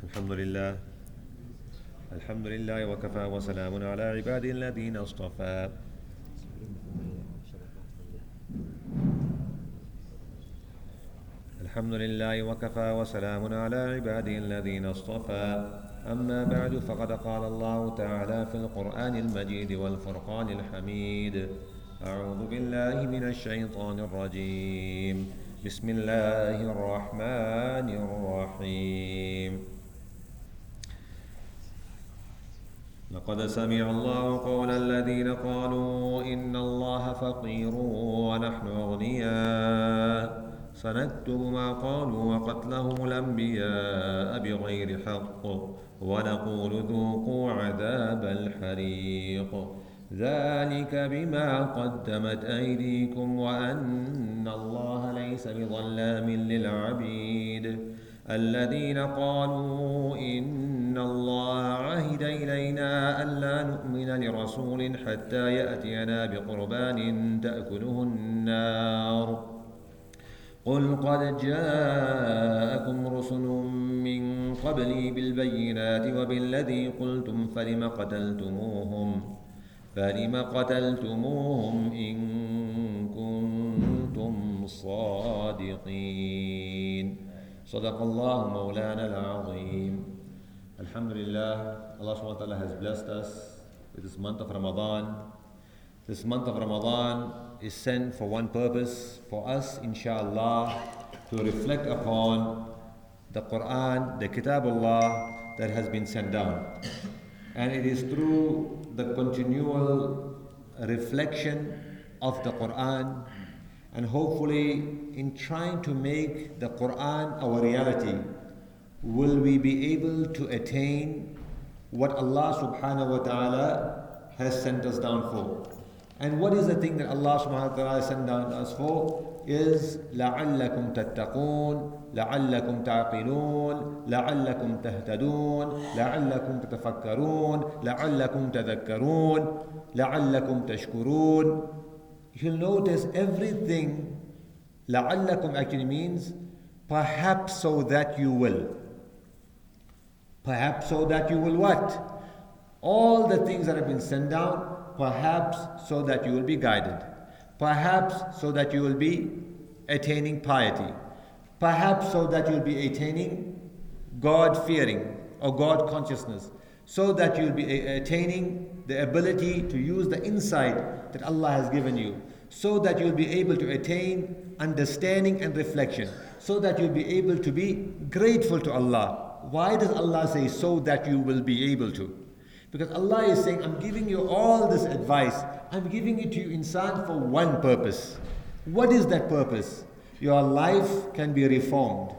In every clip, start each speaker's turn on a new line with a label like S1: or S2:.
S1: الحمد لله الحمد لله وكفى وسلام على عباده الذين اصطفى الحمد لله وكفى وسلام على عباده الذين اصطفى أما بعد فقد قال الله تعالى في القرآن المجيد والفرقان الحميد أعوذ بالله من الشيطان الرجيم بسم الله الرحمن الرحيم لقد سمع الله قول الذين قالوا إن الله فقير ونحن أغنياء سنكتب ما قالوا وقتلهم الأنبياء بغير حق ونقول ذوقوا عذاب الحريق ذلك بما قدمت أيديكم وأن الله ليس بظلام للعبيد الذين قالوا إن الله عهد إلينا ألا نؤمن لرسول حتى يأتينا بقربان تأكله النار قل قد جاءكم رسل من قبلي بالبينات وبالذي قلتم فلم قتلتموهم إن كنتم صادقين صدق الله مولانا العظيم. Alhamdulillah, Allah subhanahu wa ta'ala has blessed us with this month of Ramadan. This month of Ramadan is sent for one purpose, for us, inshallah, to reflect upon the Quran, the Kitabullah that has been sent down. And it is through the continual reflection of the Quran and hopefully in trying to make the Quran our reality, will we be able to attain what Allah subhanahu wa ta'ala has sent us down for. And what is the thing that Allah subhanahu wa ta'ala has sent down us for? Is لَعَلَّكُمْ تَتَّقُونَ لَعَلَّكُمْ تَعْقِلُونَ لَعَلَّكُمْ تَهْتَدُونَ لَعَلَّكُمْ تَتَفَكَّرُونَ لَعَلَّكُمْ تَذَكَّرُونَ لَعَلَّكُمْ تَشْكُرُونَ. You'll notice everything, لَعَلَّكُمْ actually means perhaps so that you will. Perhaps so that you will what? All the things that have been sent down, perhaps so that you will be guided. Perhaps so that you will be attaining piety. Perhaps so that you will be attaining God-fearing or God-consciousness. So that you will be attaining the ability to use the insight that Allah has given you. So that you will be able to attain understanding and reflection. So that you will be able to be grateful to Allah. Why does Allah say so that you will be able to? Because Allah is saying, I'm giving you all this advice. I'm giving it to you, insan, for one purpose. What is that purpose? Your life can be reformed.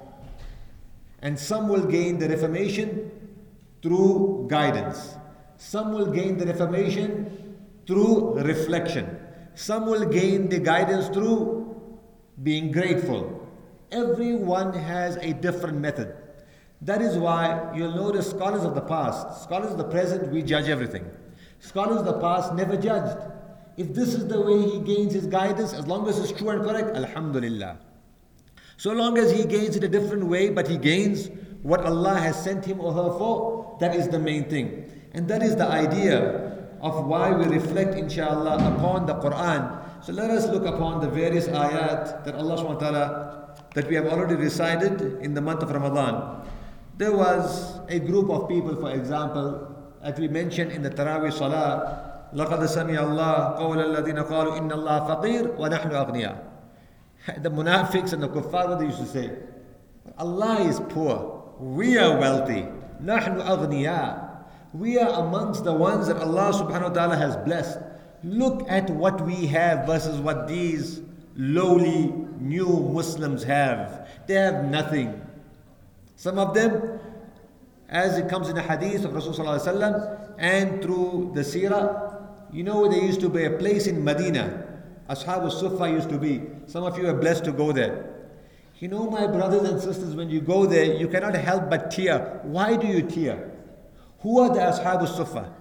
S1: And some will gain the reformation through guidance. Some will gain the reformation through reflection. Some will gain the guidance through being grateful. Everyone has a different method. That is why you'll notice scholars of the past, scholars of the present, we judge everything. Scholars of the past never judged. If this is the way he gains his guidance, as long as it's true and correct, alhamdulillah. So long as he gains it a different way, but he gains what Allah has sent him or her for, that is the main thing. And that is the idea of why we reflect, inshallah, upon the Quran. So let us look upon the various ayat that Allah subhanahu wa ta'ala, that we have already recited in the month of Ramadan. There was a group of people, for example, as we mentioned in the Taraweeh Salah, لَقَدْ سَمِعَ اللَّهُ قَوْلَ الَّذِينَ قَالُوا إِنَّ اللَّهَ فَقِيرٌ وَنَحْنُ أَغْنِيَاءٌ. The munafiqs and the kuffar, what they used to say? Allah is poor, we are wealthy. نَحْنُ أَغْنِيَاءٌ. We are amongst the ones that Allah subhanahu wa ta'ala has blessed. Look at what we have versus what these lowly new Muslims have. They have nothing. Some of them, as it comes in the hadith of Rasulullah and through the seerah, you know there used to be a place in Medina, Ashab al-Sufa used to be. Some of you are blessed to go there. You know, my brothers and sisters, when you go there, you cannot help but tear. Why do you tear? Who are the Ashab al-Sufa?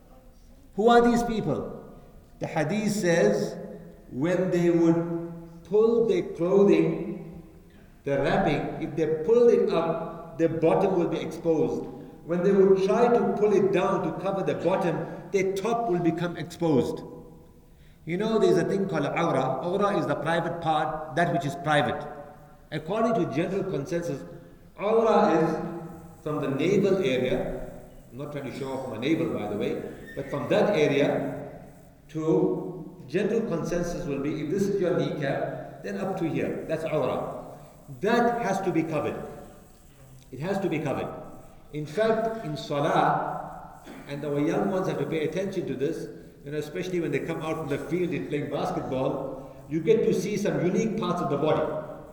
S1: Who are these people? The hadith says, when they would pull their clothing, the wrapping, if they pulled it up, their bottom will be exposed. When they would try to pull it down to cover the bottom, their top will become exposed. You know, there's a thing called awra. Awra is the private part, that which is private. According to general consensus, awra is from the navel area. I'm not trying to show off my navel, by the way, but from that area to general consensus will be, if this is your kneecap, then up to here. That's awra. That has to be covered. It has to be covered. In fact, in salah, and our young ones have to pay attention to this, you know, especially when they come out from the field and playing basketball, you get to see some unique parts of the body.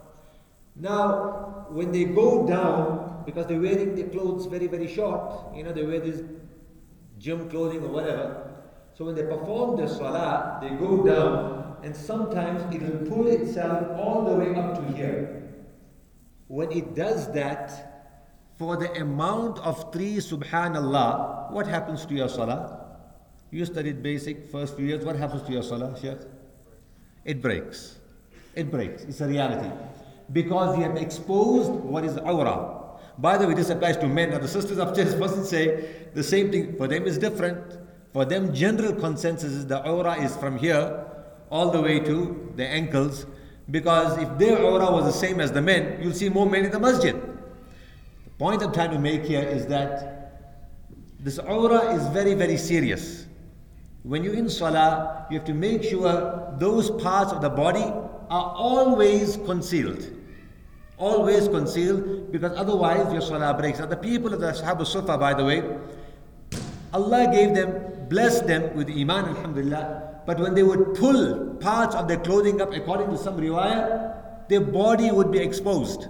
S1: Now, when they go down, because they're wearing their clothes very, very short, you know, they wear this gym clothing or whatever. So when they perform the salah, they go down, and sometimes it will pull itself all the way up to here. When it does that, for the amount of 3 subhanallah, what happens to your salah? You studied basic first few years, what happens to your salah, Sheikh? It breaks. It breaks. It's a reality. Because you have exposed what is awra. By the way, this applies to men. Now the sisters upstairs mustn't say the same thing. For them it's different. For them, general consensus is the awra is from here all the way to the ankles. Because if their awra was the same as the men, you'll see more men in the masjid. The point I'm trying to make here is that this awra is very, very serious. When you're in salah, you have to make sure those parts of the body are always concealed. Always concealed, because otherwise your salah breaks. Now the people of the Ashab al-Sufa, by the way, Allah gave them, blessed them with iman, alhamdulillah, but when they would pull parts of their clothing up, according to some riwayah, their body would be exposed.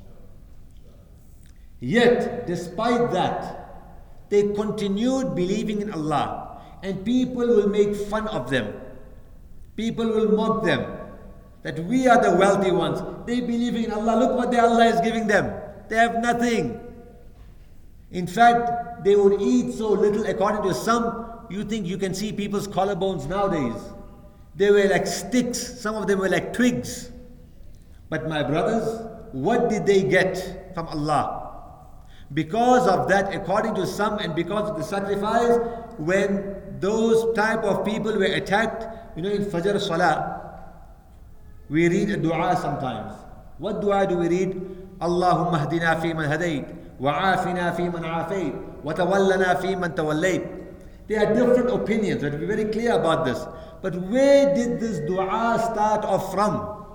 S1: Yet, despite that, they continued believing in Allah, and people will make fun of them. People will mock them, that we are the wealthy ones. They believe in Allah. Look what Allah is giving them. They have nothing. In fact, they would eat so little, according to some, you think you can see people's collarbones nowadays. They were like sticks. Some of them were like twigs. But my brothers, what did they get from Allah? Because of that, according to some, and because of the sacrifice, when those type of people were attacked, you know, in Fajr Salah, we read a dua sometimes. What dua do we read? Allahumma hdina fi man hadayt, wa afina fi man afayt, wa tawallana fi man tawallayt. There are different opinions, we have to be very clear about this. But where did this dua start off from?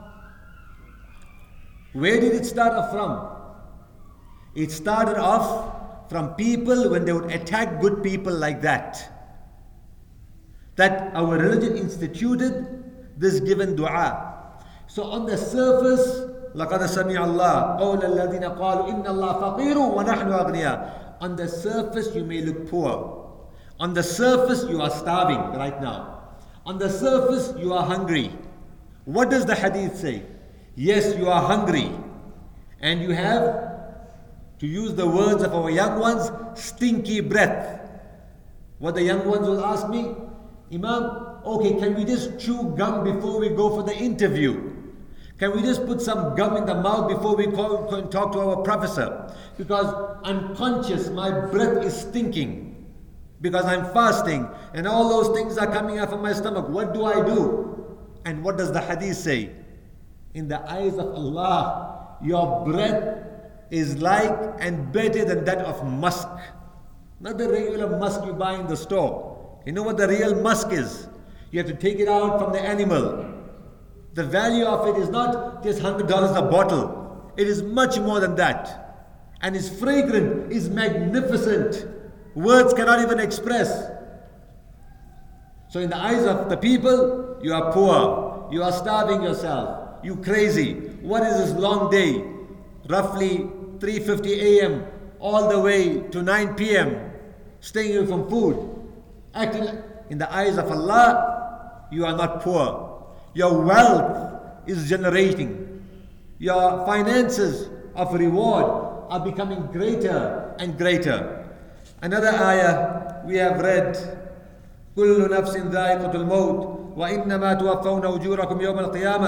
S1: Where did it start off from? It started off from people when they would attack good people like that. That our religion instituted this given dua. So on the surface, لَقَدْ سَمِعَ اللَّهُ قَوْلَ الَّذِينَ قَالُوا إِنَّ اللَّهَ فَقِيرٌ وَنَحْنُ أَغْنِيَاءٌ. On the surface you may look poor. On the surface you are starving right now. On the surface you are hungry. What does the hadith say? Yes, you are hungry. And you have, to use the words of our young ones, stinky breath. What the young ones will ask me, Imam, okay, can we just chew gum before we go for the interview? Can we just put some gum in the mouth before we go and talk to our professor? Because I'm conscious, my breath is stinking. Because I'm fasting and all those things are coming out from my stomach. What do I do? And what does the hadith say? In the eyes of Allah, your breath is like and better than that of musk. Not the regular musk you buy in the store. You know what the real musk is? You have to take it out from the animal. The value of it is not just $100 a bottle. It is much more than that. And it's fragrant, it's magnificent. Words cannot even express. So in the eyes of the people, you are poor. You are starving yourself. You crazy. What is this long day? Roughly 3:50 a.m. all the way to 9 p.m. staying away from food. Acting in the eyes of Allah, you are not poor. Your wealth is generating. Your finances of reward are becoming greater and greater. Another ayah we have read, كُلُّ نَفْسٍ ذَائِقَةُ الْمَوْتِ وَإِنَّمَا تُوَفَّوْنَ أُجُورَكُمْ يَوْمَ الْقِيَامَةِ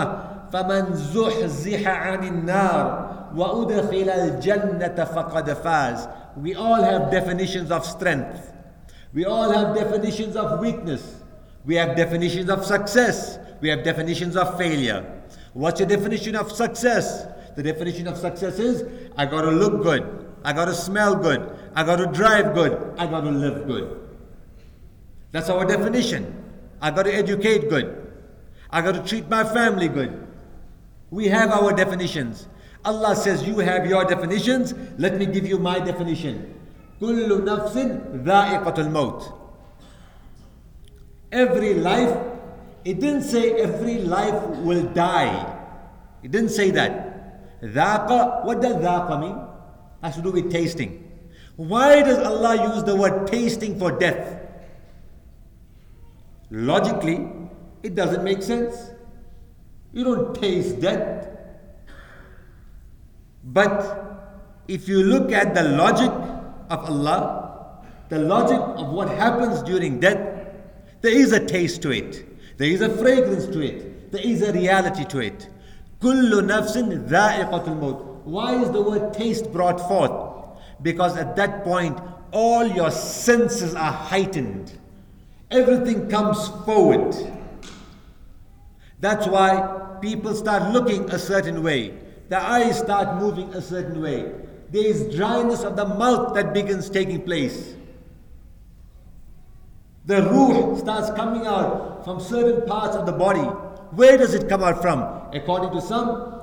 S1: فَمَنْ زُحْزِحَ عَنِ النَّارِ وَأُدْخِلَ الْجَنَّةَ فَقَدْ فَازَ. We all have definitions of strength. We all have definitions of weakness. We have definitions of success. We have definitions of failure. What's your definition of success? The definition of success is, I got to look good, I got to smell good, I got to drive good, I got to live good. That's our definition. I got to educate good, I got to treat my family good. We have our definitions. Allah says, you have your definitions, let me give you my definition. كُلُّ نَفْسٍ ذَائِقَةُ الْمَوْتِ. Every life, it didn't say every life will die. It didn't say that. ذَاقَ, what does ذَاقَ mean? Has to do with tasting. Why does Allah use the word tasting for death? Logically, it doesn't make sense. You don't taste death. But if you look at the logic of Allah, the logic of what happens during death, there is a taste to it. There is a fragrance to it. There is a reality to it. كُلُّ نَفْسٍ ذَائِقَةُ الْمَوْتِ. Why is the word taste brought forth? Because at that point, all your senses are heightened. Everything comes forward. That's why people start looking a certain way. The eyes start moving a certain way. There is dryness of the mouth that begins taking place. The ruh starts coming out from certain parts of the body. Where does it come out from? According to some,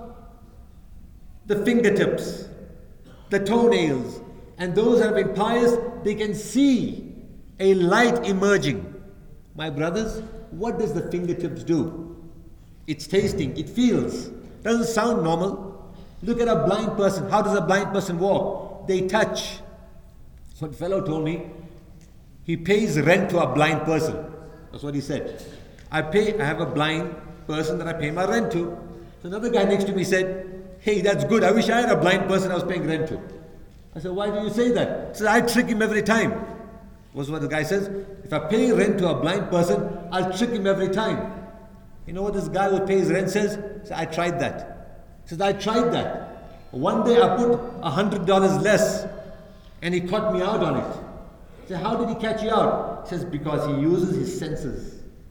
S1: the fingertips, the toenails, and those that have been pious, they can see a light emerging. My brothers, what does the fingertips do? It's tasting, it feels. Doesn't sound normal. Look at a blind person. How does a blind person walk? They touch. One fellow told me, he pays rent to a blind person. That's what he said. I have a blind person that I pay my rent to. So another guy next to me said, hey, that's good. I wish I had a blind person I was paying rent to. I said, why do you say that? He said, I trick him every time. What's what the guy says? If I pay rent to a blind person, I'll trick him every time. You know what this guy who pays rent says? He said, I tried that. He says, I tried that. One day I put $100 less and he caught me out on it. He said, how did he catch you out? He says, because he uses his senses.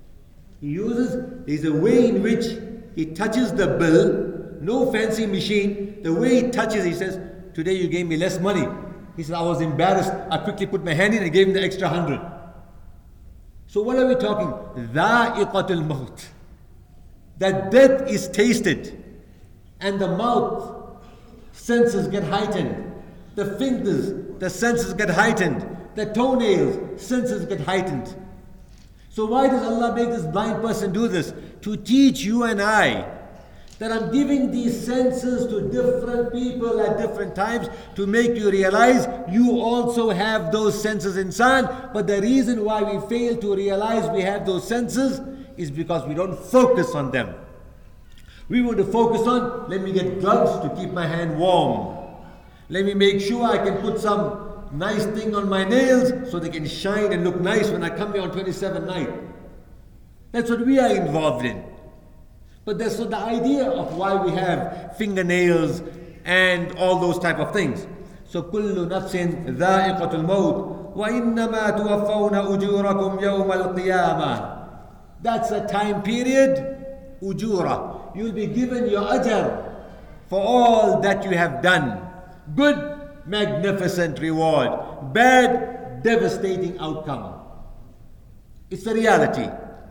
S1: There's a way in which he touches the bill, no fancy machine. The way he touches, he says, today you gave me less money. He said, I was embarrassed. I quickly put my hand in and gave him the extra 100. So what are we talking? Dha'iqatul maut. That death is tasted. And the mouth senses get heightened. The fingers, the senses get heightened. The toenails, senses get heightened. So why does Allah make this blind person do this? To teach you and I that I'm giving these senses to different people at different times to make you realize you also have those senses inside. But the reason why we fail to realize we have those senses is because we don't focus on them. We want to focus on, let me get gloves to keep my hand warm. Let me make sure I can put some nice thing on my nails so they can shine and look nice when I come here on 27th night. That's what we are involved in. But that's not the idea of why we have fingernails and all those type of things. So كُلُّ نَفْسٍ ذَائِقَةُ الْمَوْتِ وَإِنَّمَا تُوَفَّوْنَ أُجُورَكُمْ يَوْمَ الْقِيَامَةِ. That's a time period, ujura. You'll be given your ajr for all that you have done. Good, magnificent reward. Bad, devastating outcome. It's the reality.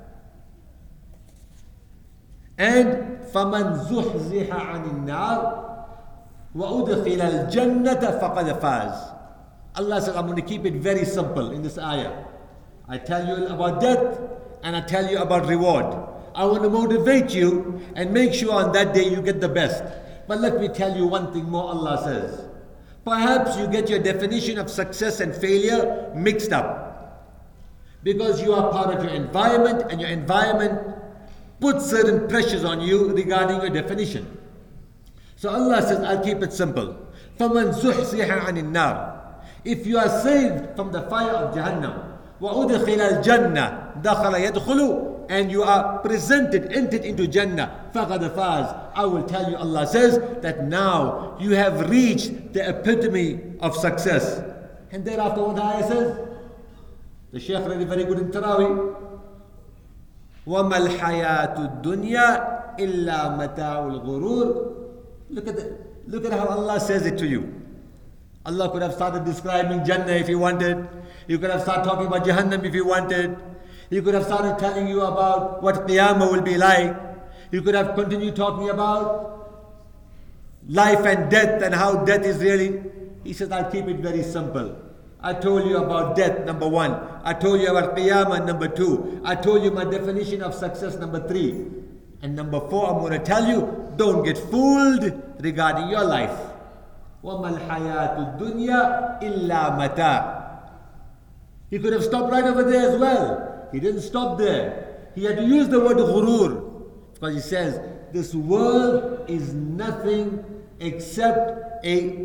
S1: And فَمَنْ زُحْزِحَ عَنِ النَّارِ وَأُدْخِلَ الْجَنَّةَ فَقَدْ فَازَ. Allah says, I'm going to keep it very simple in this ayah. I tell you about death and I tell you about reward. I want to motivate you and make sure on that day you get the best. But let me tell you one thing more, Allah says. Perhaps you get your definition of success and failure mixed up. Because you are part of your environment and your environment puts certain pressures on you regarding your definition. So Allah says, I'll keep it simple. فَمَنْ زُحْزِحَ عَنِ النَّارِ. If you are saved from the fire of Jahannam, وَأُدْخِلَ الْجَنَّةِ دَخَلَ يَدْخُلُ and you are entered into Jannah, فَقَدْ فَازَ. I will tell you, Allah says, that now you have reached the epitome of success. And thereafter what the ayah says? The Shaykh read it very good in Taraweeh. وَمَا الْحَيَاةُ الدُّنْيَا إِلَّا مَتَاعُ الْغُرُورِ. Look at how Allah says it to you. Allah could have started describing Jannah if He wanted. He could have started talking about Jahannam if He wanted. He could have started telling you about what Qiyamah will be like. He could have continued talking about life and death and how death is really. He says, I'll keep it very simple. I told you about death, number 1. I told you about Qiyamah, number 2. I told you my definition of success, number 3. And number 4, I'm going to tell you, don't get fooled regarding your life. وَمَا الْحَيَاةُ الدُّنْيَا إِلَّا مَتَاعٌ. He could have stopped right over there as well. He didn't stop there. He had to use the word ghurur, because he says, this world is nothing except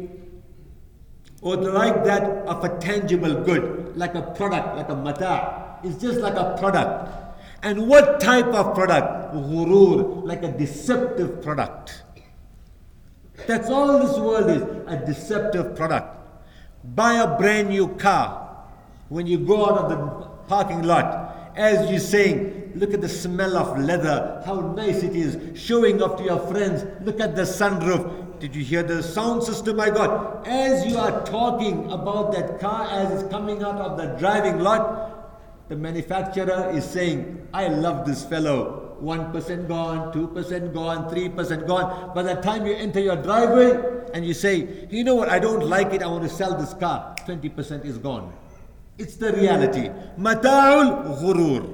S1: like that of a tangible good, like a product, like a mata'. It's just like a product. And what type of product? Ghurur, like a deceptive product. That's all this world is, a deceptive product. Buy a brand new car. When you go out of the parking lot, as you're saying, look at the smell of leather, how nice it is, showing off to your friends, look at the sunroof. Did you hear the sound system I got? As you are talking about that car as it's coming out of the driving lot, the manufacturer is saying, I love this fellow. 1% gone, 2% gone, 3% gone. By the time you enter your driveway and you say, you know what, I don't like it, I want to sell this car, 20% is gone. It's the reality. Mata'ul ghurur.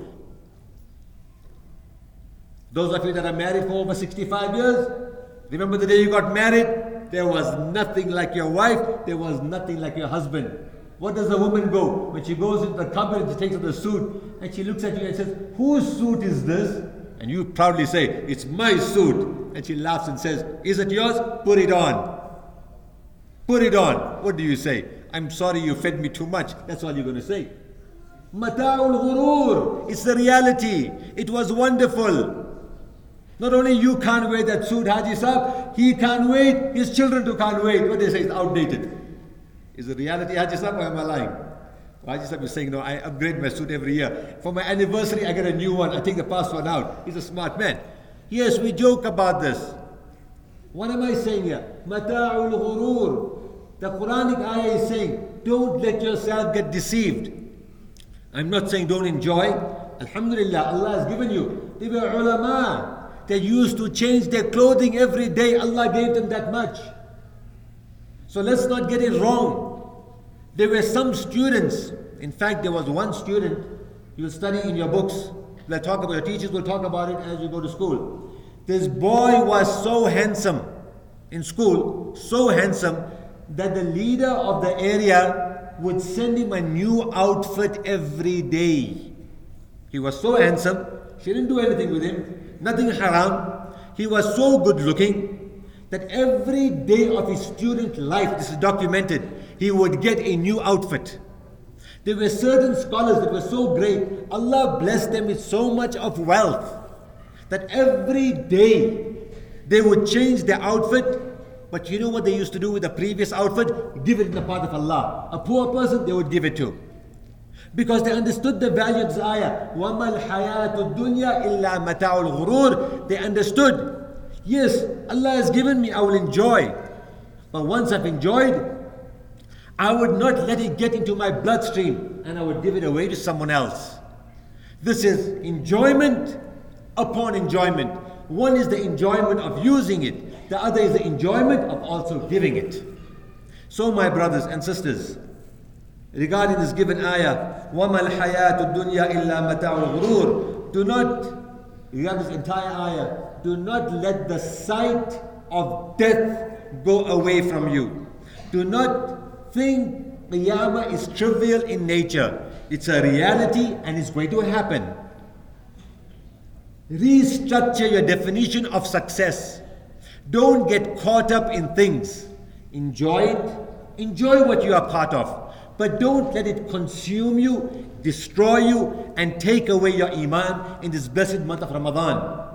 S1: Those of you that are married for over 65 years, remember the day you got married? There was nothing like your wife, there was nothing like your husband. What does the woman go? When she goes into the cupboard, she takes out the suit and she looks at you and says, whose suit is this? And you proudly say, it's my suit. And she laughs and says, is it yours? Put it on. Put it on. What do you say? I'm sorry you fed me too much. That's all you're going to say. Mata'ul ghurur. It's the reality. It was wonderful. Not only you can't wear that suit, Haji Sahib, he can't wait, his children too can't wait. What they say is outdated. Is the reality, Haji Sahib, or am I lying? Haji Sahib is saying, no, I upgrade my suit every year. For my anniversary, I get a new one. I take the past one out. He's a smart man. Yes, we joke about this. What am I saying here? Mata'ul ghurur. The Quranic ayah is saying, don't let yourself get deceived. I'm not saying don't enjoy. Alhamdulillah, Allah has given you. They were ulama. They used to change their clothing every day. Allah gave them that much. So let's not get it wrong. There were some students, in fact there was one student, you'll study in your books, we'll talk about, your teachers will talk about it as you go to school. This boy was so handsome in school, so handsome, that the leader of the area would send him a new outfit every day. He was so handsome, she didn't do anything with him, nothing haram. He was so good looking that every day of his student life, this is documented, he would get a new outfit. There were certain scholars that were so great, Allah blessed them with so much of wealth, that every day they would change their outfit. But you know what they used to do with the previous outfit? Give it in the path of Allah. A poor person, they would give it to. Because they understood the value of this ayah. وَمَا الْحَيَاةُ الدُّنْيَا إِلَّا مَتَاعُ الْغُرُورِ. They understood. Yes, Allah has given me, I will enjoy. But once I've enjoyed, I would not let it get into my bloodstream and I would give it away to someone else. This is enjoyment upon enjoyment. One is the enjoyment of using it. The other is the enjoyment of also giving it. So my brothers and sisters, regarding this given ayah, وَمَا الْحَيَاةُ الدُّنْيَا إِلَّا مَتَاعُ الْغُرُورِ, do not, regarding this entire ayah, do not let the sight of death go away from you. Do not think Qiyamah is trivial in nature. It's a reality and it's going to happen. Restructure your definition of success. Don't get caught up in things. Enjoy it. Enjoy what you are part of. But don't let it consume you, destroy you, and take away your iman in this blessed month of Ramadan.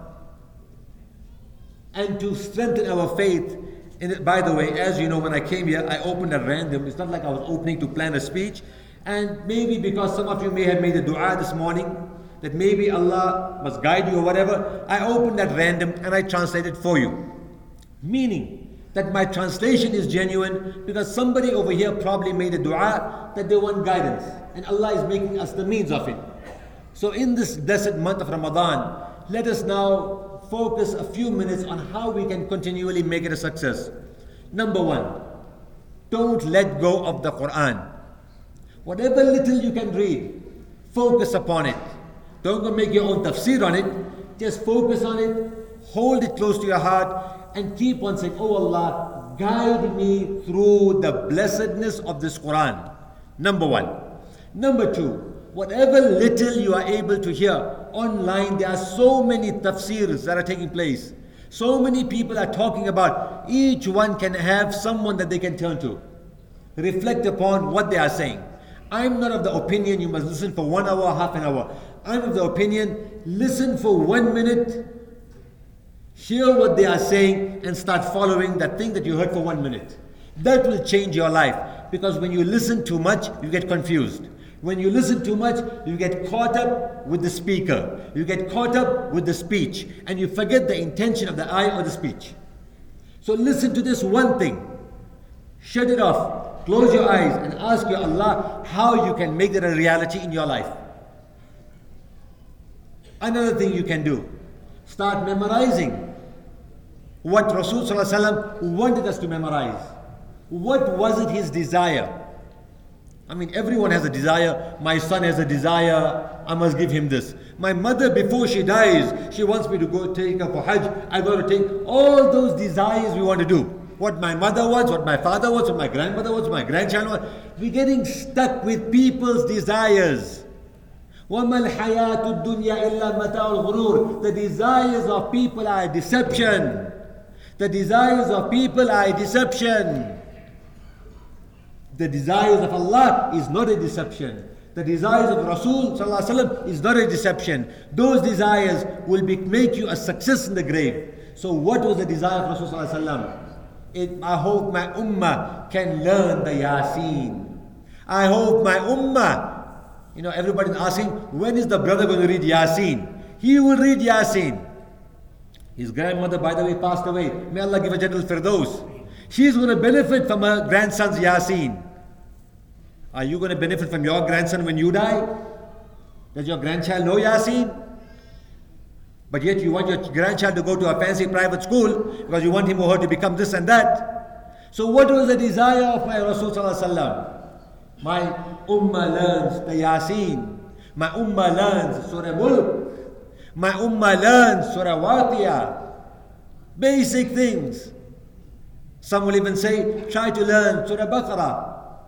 S1: And to strengthen our faith, by the way, as you know, when I came here, I opened at random. It's not like I was opening to plan a speech. And maybe because some of you may have made a dua this morning, that maybe Allah must guide you or whatever, I opened at random and I translated for you. Meaning that my translation is genuine because somebody over here probably made a dua that they want guidance. And Allah is making us the means of it. So in this blessed month of Ramadan, let us now focus a few minutes on how we can continually make it a success. Number one, don't let go of the Quran. Whatever little you can read, focus upon it. Don't go make your own tafsir on it. Just focus on it, hold it close to your heart, and keep on saying, "Oh Allah, guide me through the blessedness of this Quran." Number one. Number two, whatever little you are able to hear online, there are so many tafsirs that are taking place. So many people are talking about. Each one can have someone that they can turn to. Reflect upon what they are saying. I'm not of the opinion you must listen for 1 hour, half an hour. I'm of the opinion, listen for 1 minute, hear what they are saying, and start following that thing that you heard for 1 minute. That will change your life. Because when you listen too much, you get confused. When you listen too much, you get caught up with the speaker. You get caught up with the speech. And you forget the intention of the eye or the speech. So listen to this one thing. Shut it off. Close your eyes and ask your Allah how you can make that a reality in your life. Another thing you can do. Start memorizing what Rasulullah ﷺ wanted us to memorize. What was it his desire? I mean, everyone has a desire. My son has a desire. I must give him this. My mother, before she dies, she wants me to go take her for Hajj. I got to take all those desires we want to do. What my mother wants, what my father wants, what my grandmother wants, what my grandchild wants. We're getting stuck with people's desires. وَمَا الْحَيَاةُ الدُّنْيَا إِلَّا مَتَاعُ الْغُرُورِ. The desires of people are a deception. The desires of people are a deception. The desires of Allah is not a deception. The desires of Rasul Sallallahu Alaihi Wasallam is not a deception. Those desires will make you a success in the grave. So what was the desire of Rasul Sallallahu Alaihi Wasallam? I hope my ummah can learn the Yasin. I hope my ummah, everybody's asking, when is the brother going to read Yasin? He will read Yasin. His grandmother, by the way, passed away. May Allah give a gentle firdaus. She's going to benefit from her grandson's Yasin. Are you going to benefit from your grandson when you die? Does your grandchild know Yasin? But yet you want your grandchild to go to a fancy private school because you want him or her to become this and that. So what was the desire of my Rasul Sallallahu Alaihi Wasallam? My ummah learns the Yasin. My ummah learns Surah Mulk. My ummah learns Surah Waqiyah. Basic things. Some will even say, try to learn Surah Baqarah.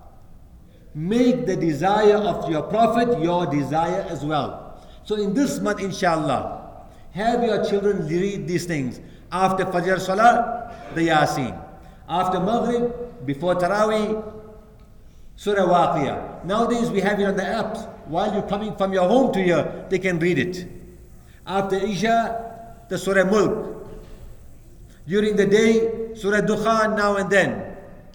S1: Make the desire of your Prophet your desire as well. So in this month, inshallah, have your children read these things. After Fajr Salah, the Yasin. After Maghrib, before Taraweeh, Surah Waqiyah. Nowadays we have it on the apps. While you're coming from your home to here, they can read it. After Isha, the Surah Mulk. During the day, Surah Dukhan now and then.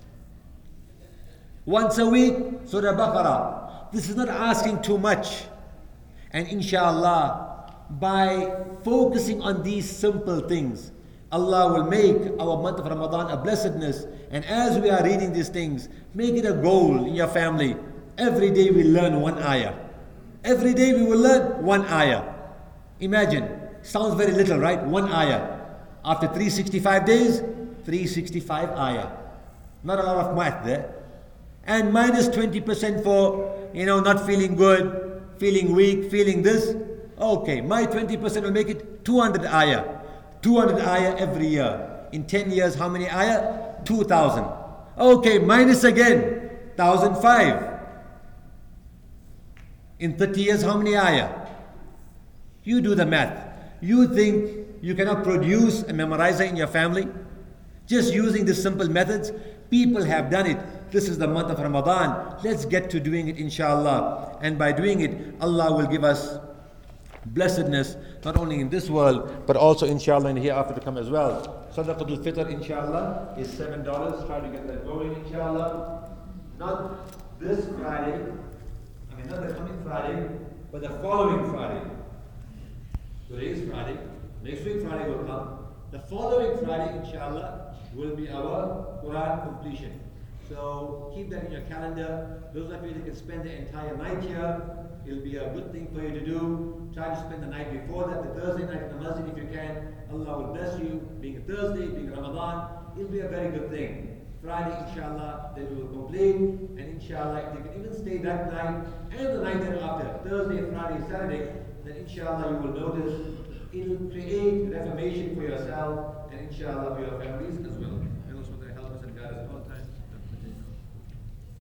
S1: Once a week, Surah Baqarah. This is not asking too much. And inshallah, by focusing on these simple things, Allah will make our month of Ramadan a blessedness. And as we are reading these things, make it a goal in your family. Every day we learn one ayah. Every day we will learn one ayah. Imagine, sounds very little, right? One ayah. After 365 days, 365 ayah. Not a lot of math there. And minus 20% for, not feeling good, feeling weak, feeling this. Okay, my 20% will make it 200 ayah. 200 ayah every year. In 10 years, how many ayah? 2,000. Okay, minus again, 1,005. In 30 years, how many ayah? You do the math. You think you cannot produce a memorizer in your family? Just using the simple methods, people have done it. this is the month of Ramadan. Let's get to doing it, inshallah. And by doing it, Allah will give us blessedness, not only in this world, but also inshallah in the hereafter to come as well. Sadaqatul Fitr, inshallah, is $7. Try to get that going, inshallah. Not this Friday, not the coming Friday, but the following Friday. Today is Friday, next week Friday will come. The following Friday, inshallah, will be our Quran completion. So keep that in your calendar. Those of you that can spend the entire night here, it'll be a good thing for you to do. Try to spend the night before that, the Thursday night in the masjid if you can. Allah will bless you. Being a Thursday, being Ramadan, it'll be a very good thing. Friday, inshallah, then we will complete. And inshallah, if you can even stay that night and the night thereafter, Thursday, Friday, Saturday, then inshallah you will notice it will create reformation for yourself and inshallah for your families as well.